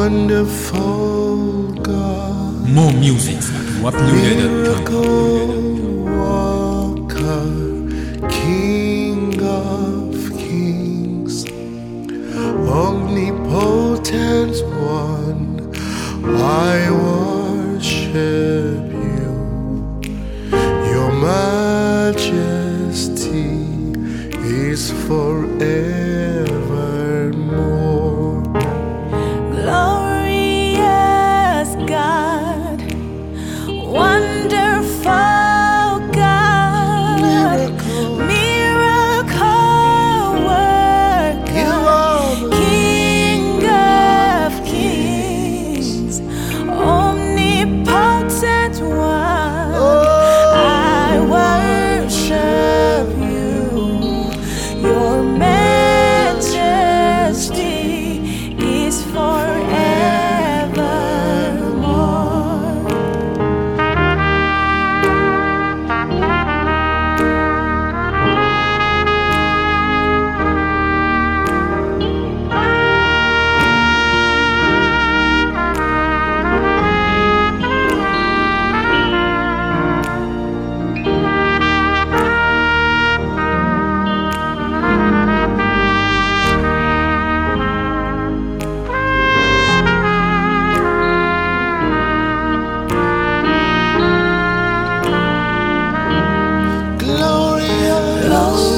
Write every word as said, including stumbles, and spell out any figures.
Wonderful God, More music at waploaded dot com. miracle worker, King of kings, omnipotent one, I worship you. Your majesty is forevermore. Glorious God, wonderful God, Miracle, miracle you worker, are the King of kings, omnipotent one, oh, I worship you. Your majesty is forevermore. glorious.